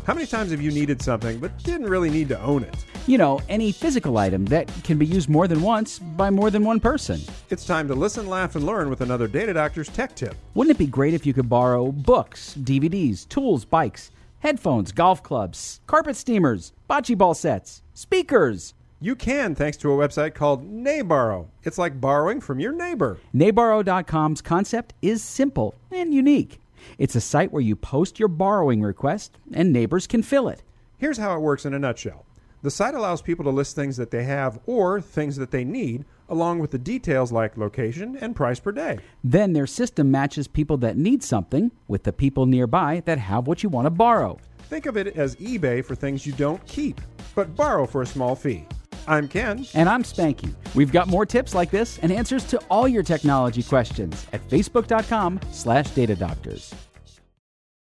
How many times have you needed something but didn't really need to own it? You know, any physical item that can be used more than once by more than one person. It's time to listen, laugh, and learn with another Data Doctor's Tech Tip. Wouldn't it be great if you could borrow books, DVDs, tools, bikes, headphones, golf clubs, carpet steamers, bocce ball sets, speakers? You can, thanks to a website called Neighborrow. It's like borrowing from your neighbor. Neighborrow.com's concept is simple and unique. It's a site where you post your borrowing request and neighbors can fill it. Here's how it works in a nutshell. The site allows people to list things that they have or things that they need, along with the details like location and price per day. Then their system matches people that need something with the people nearby that have what you want to borrow. Think of it as eBay for things you don't keep, but borrow for a small fee. I'm Ken. And I'm Spanky. We've got more tips like this and answers to all your technology questions at facebook.com/datadoctors.